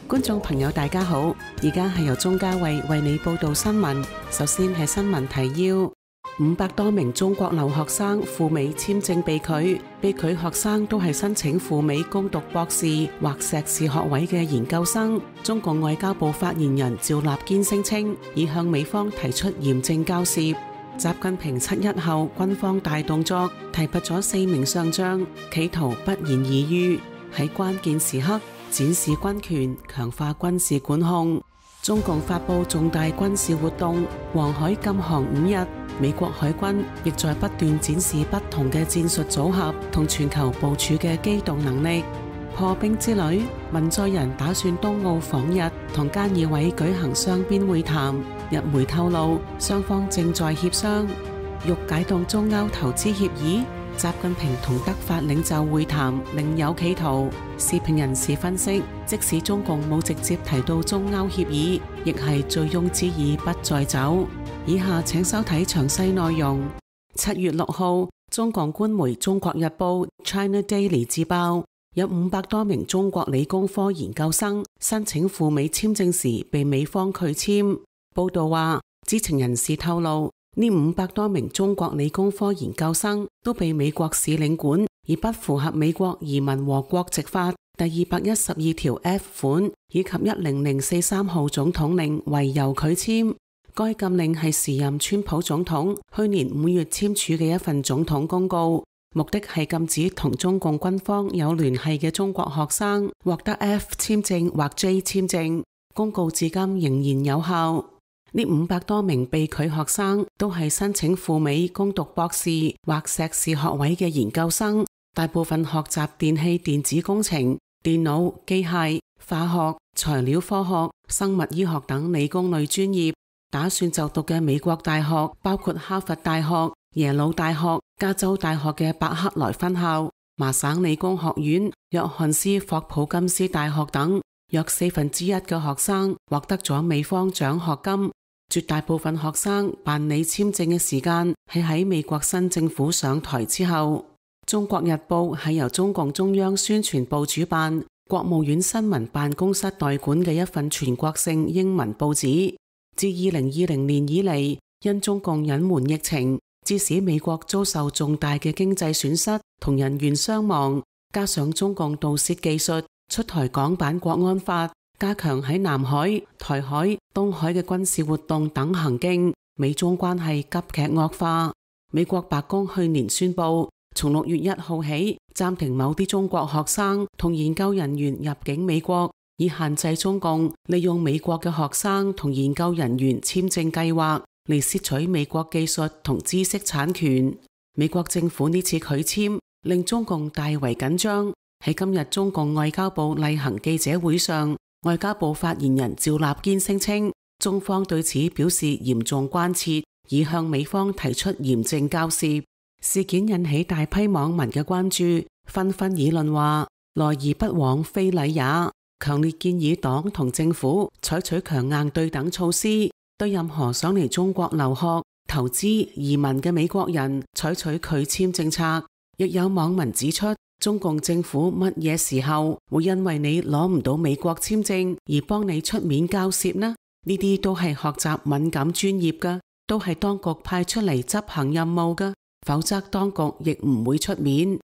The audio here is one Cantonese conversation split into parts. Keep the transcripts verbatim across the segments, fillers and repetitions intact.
觀眾朋友大家好，而家係由鍾嘉慧為你報道新聞。首先係新聞提要：五百多名中國留學生赴美簽證被拒，被拒學生都係申請赴美攻讀博士或碩士學位嘅研究生。中共外交部發言人趙立堅聲稱，已向美方提出嚴正交涉。習近平七一後軍方大動作，提拔咗四名上將，企圖不言而喻，喺關鍵時刻展示軍權，強化軍事管控。中共發佈重大軍事活動，黃海禁航五日。美國海軍亦在不斷展示不同嘅戰術組合同全球部署嘅機動能力。破冰之旅，文在寅打算冬奧訪日，同菅義偉舉行雙邊會談。日媒透露，雙方正在協商。欲解凍中歐投資協議，習近平同德法領袖會談另有企圖。時評人士分析，即使中共冇直接提到中歐協議，亦係醉翁之意不在酒。以下請收睇詳細內容。七月六號，中共官媒《中國日報》China Daily 自曝，有五百多名中國理工科研究生申請赴美簽證時被美方拒簽。報道話，知情人士透露，呢五百多名中國理工科研究生都被美國使領館以不符合美國移民和國籍法第二百一十二條 F 款以及一零零四三號總統令為由拒簽。該禁令係時任川普總統去年五月簽署嘅一份總統公告，目的係禁止同中共軍方有聯繫嘅中國學生獲得 F 簽證或 J 簽證。公告至今仍然有效。呢五百多名被拒學生都係申請赴美攻讀博士或碩士學位嘅研究生，大部分學習電氣電子工程、電腦、機械、化學、材料科學、生物醫學等理工類專業。打算就讀嘅美國大學包括哈佛大學、耶魯大學、加州大學嘅伯克萊分校、麻省理工學院、約翰斯霍普金斯大學等。約四分之一嘅學生獲得咗美方獎學金。絕大部分學生辦理簽證嘅時間係喺美國新政府上台之後。中國日報係由中共中央宣傳部主辦、國務院新聞辦公室代管嘅一份全國性英文報紙。自二零二零年以嚟，因中共隱瞞疫情，致使美國遭受重大嘅經濟損失同人員傷亡，加上中共盜竊技術出台港版國安法，加強喺南海、台海、東海嘅軍事活動等行徑，美中關係急劇惡化。美國白宮去年宣布，從六月一號起暫停某啲中國學生同研究人員入境美國，以限制中共利用美國嘅學生同研究人員簽證計劃嚟竊取美國技術同知識產權。美國政府呢次拒簽，令中共大為緊張。喺今日中共外交部例行記者會上，外交部發言人趙立堅聲稱，中方對此表示嚴重關切，已向美方提出嚴正交涉。事件引起大批網民嘅關注，紛紛議論話，來而不往非禮也，強烈建議黨同政府採取強硬對等措施，對任何想嚟中國留學、投資、移民嘅美國人採取拒簽政策。亦有網民指出，中共政府乜嘢時候會因為你攞唔到美國簽證而幫你出面交涉呢？呢啲都係學習敏感專業㗎，都係當局派出嚟執行任務㗎，否則當局亦唔會出面。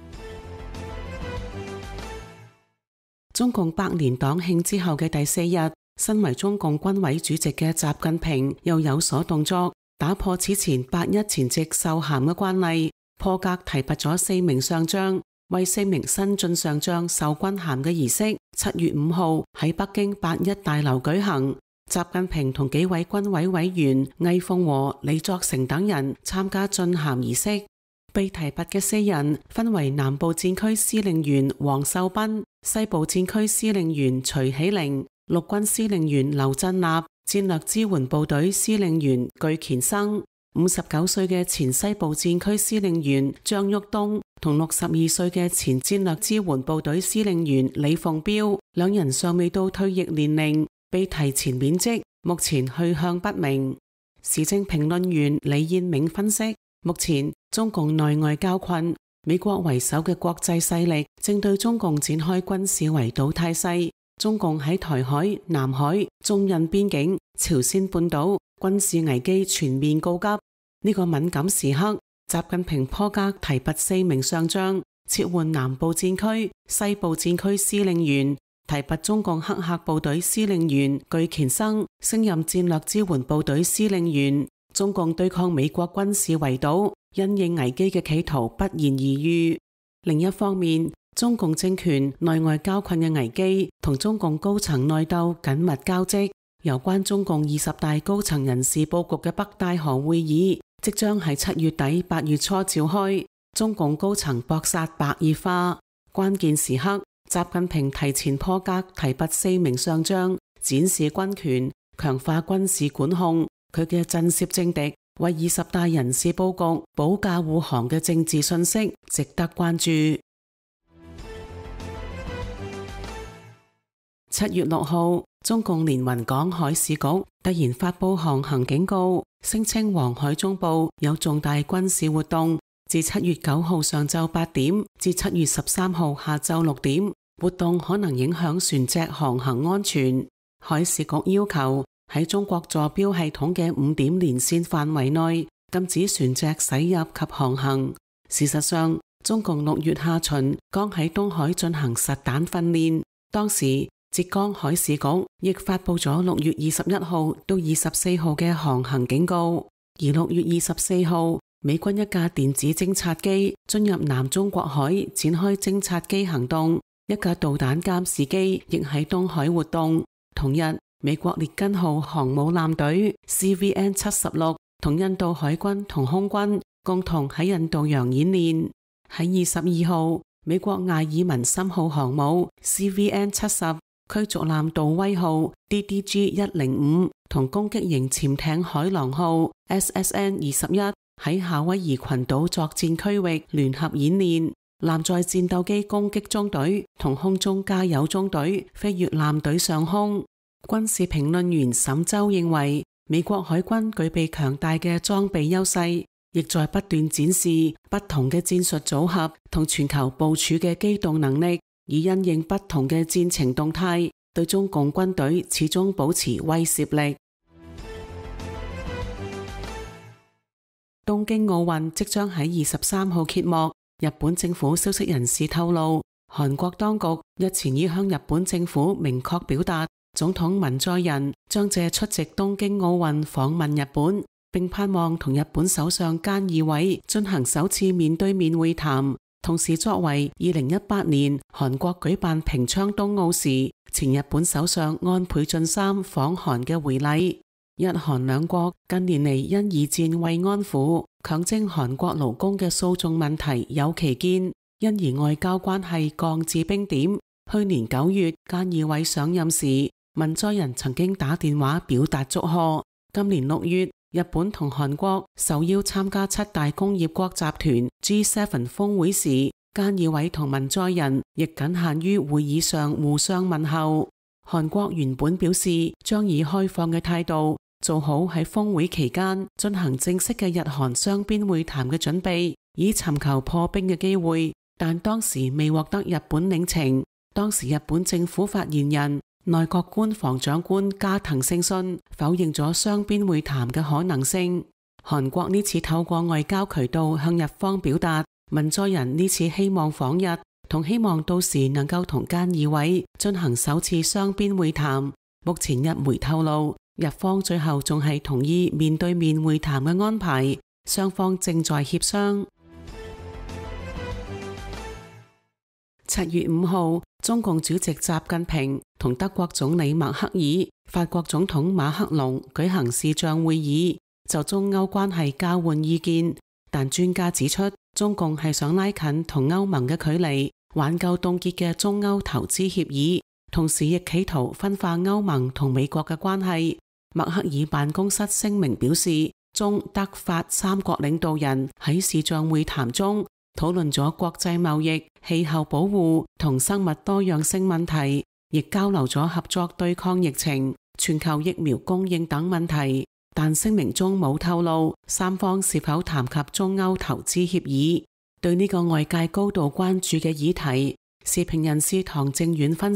中共百年黨慶之後嘅第四日，身為中共軍委主席嘅習近平又有所動作，打破此前八一前夕授銜嘅慣例，破格提拔咗四名上將。為四名新晉上將授軍銜嘅儀式，七月五號喺北京八一大樓舉行。習近平同幾位軍委委員魏鳳和、李作成等人參加晉銜儀式。被提拔嘅四人分為南部戰區司令員黃秀斌、西部戰區司令員徐喜玲、陸軍司令員劉振立、戰略支援部隊司令員巨乾生。五十九歲嘅前西部戰區司令員張旭東同六十二歲嘅前戰略支援部隊司令員李鳳彪，兩人尚未到退役年齡，被提前免職，目前去向不明。時政評論員李燕銘分析，目前中共內外交困，美國為首嘅國際勢力正對中共展開軍事圍堵態勢， 中共喺台海、南海、中印邊境、朝鮮半島軍事危機全面告急。呢個敏感時刻，習近平破格提拔四名上將，撤換南部戰區、西部戰區司令員，提拔中共黑客部隊司令員巨乾生升任戰略支援部隊司令員。中共對抗美國軍事圍堵、因應危機嘅企圖不言而喻。另一方面，中共政權內外交困嘅危機同中共高層內鬥緊密交織。有關中共二十大高層人事佈局嘅北戴河會議即將喺七月底八月初召開，中共高層搏殺白熱化。關鍵時刻，習近平提前破格提拔四名上將，展示軍權，強化軍事管控。佢嘅震懾政敵，為二十大人事佈局保駕護航嘅政治信息值得關注。七月六號，中共連雲港海事局突然發佈航行警告，聲稱黃海中部有重大軍事活動，自七月九號上晝八點至七月十三號下晝六點，活動可能影響船隻航行安全。海事局要求喺中國坐標系統嘅五點連線範圍內禁止船隻駛入及航行。事實上，中共六月下旬剛喺東海進行實彈訓練，當時浙江海事局亦發佈咗六月二十一號到二十四號嘅航行警告。而六月二十四號，美軍一架電子偵察機進入南中國海展開偵察機行動，一架導彈監視機亦喺東海活動。同日，美國列根號航母艦隊 C V N 七十六 同印度海軍同空軍共同喺印度洋演練。喺二十二號，美國艾爾文森號航母 C V N 七十、驅逐艦杜威號 D D G 一零五 同攻擊型潛艇海狼號 S S N 二十一喺夏威夷群島作戰區域聯合演練。艦載戰鬥機攻擊中隊同空中加油中隊飛越艦隊上空。軍事評論員沈周認為，美國海軍具備強大嘅裝備優勢，亦在不斷展示不同嘅戰術組合同全球部署嘅機動能力，以因應不同嘅戰情動態，對中共軍隊始終保持威懾力。東京奧運即將喺二十三號揭幕。日本政府消息人士透露，韓國當局日前已向日本政府明確表達，總統文在寅將借出席東京奧運訪問日本，並盼望同日本首相菅義偉進行首次面對面會談。同時，作為二零一八年韓國舉辦平昌冬奧時前日本首相安倍晉三訪韓嘅回禮。日韓兩國近年嚟因二戰慰安婦、強徵韓國勞工嘅訴訟問題有歧見，因而外交關係降至冰點。去年九月菅義偉上任時，文在寅曾經打電話表達祝賀。今年六月，日本同韓國受邀參加七大工業國集團 G 七 峰會時，菅義偉同文在寅亦僅限於會議上互相問候。韓國原本表示將以開放嘅態度做好喺峰會期間進行正式嘅日韓雙邊會談嘅準備，以尋求破冰嘅機會，但當時未獲得日本領情。當時日本政府發言人、內閣官房長官加藤勝信否認咗雙邊會談嘅可能性。韓國呢次透過外交渠道向日方表達，文在寅呢次希望訪日，同希望到時能夠同菅義偉進行首次雙邊會談。目前日媒透露，日方最後仲係同意面對面會談嘅安排，雙方正在協商。七月五號，中共主席習近平同德國總理默克爾、法國總統馬克龍舉行視像會議，就中歐關係交換意見。但專家指出，中共係想拉近同歐盟嘅距離，挽救凍結嘅中歐投資協議，同時亦企圖分化歐盟同美國嘅關係。默克爾辦公室聲明表示，中德法三國領導人喺視像會談中討論咗國際貿易、氣候保護同生物多樣性問題，亦交流咗合作對抗疫情、全球疫苗供應等問題。但聲明中冇透露三方是否談及中歐投資協議。對呢個外界高度關注嘅議題，時評人士唐正遠分析，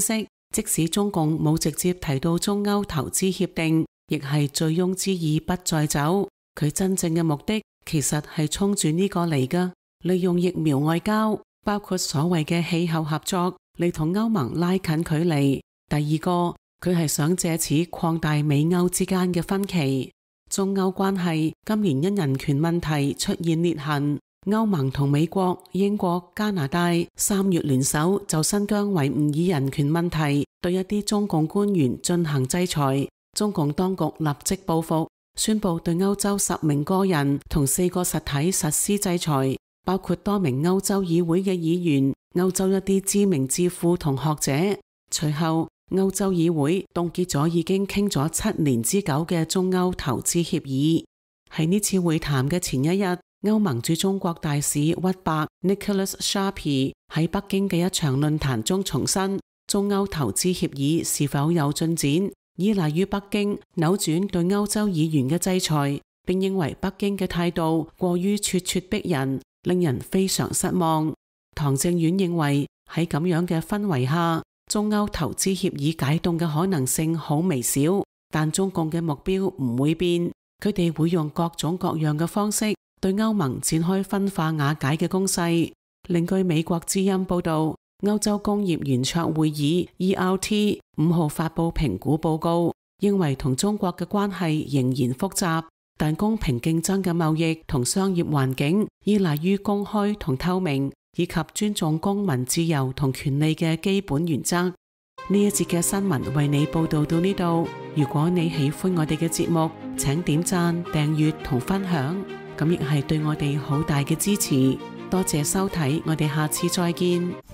即使中共冇直接提到中歐投資協定，亦係醉翁之意不在酒。佢真正嘅目的其實係衝住呢個嚟㗎，利用疫苗外交，包括所謂嘅氣候合作，嚟同歐盟拉近距離。第二個，佢係想借此擴大美歐之間嘅分歧。中歐關係今年因人權問題出現裂痕，歐盟同美國、英國、加拿大三月聯手就新疆維吾爾人權問題對一啲中共官員進行制裁。中共當局立即報復，宣布對歐洲十名個人同四個實體實施制裁，包括多名歐洲議會嘅議員、歐洲一啲知名智庫同學者。隨後，歐洲議會凍結咗已經傾咗七年之久嘅中歐投資協議。喺呢次會談嘅前一日，歐盟駐中國大使屈伯 Nicholas Sharpie 喺北京嘅一場論壇中重申，中歐投資協議是否有進展，依賴於北京扭轉對歐洲議員嘅制裁，並認為北京嘅態度過於咄咄逼人，令人非常失望。唐正遠認為喺咁樣嘅氛圍下，中歐投資協議解凍嘅可能性好微小，但中共嘅目標唔會變，佢哋會用各種各樣嘅方式對歐盟展開分化瓦解嘅攻勢。另據美國之音報道，歐洲工業圓桌會議 E R T 五號發佈評估報告，認為同中國嘅關係仍然複雜，但公平競爭嘅貿易同商業環境依賴於公開同透明，以及尊重公民自由同權利嘅基本原則。呢一節嘅新聞為你報道到呢度。如果你喜歡我哋嘅節目，請點讚、訂閱同分享，咁亦係對我哋好大嘅支持。多謝收睇，我哋下次再見。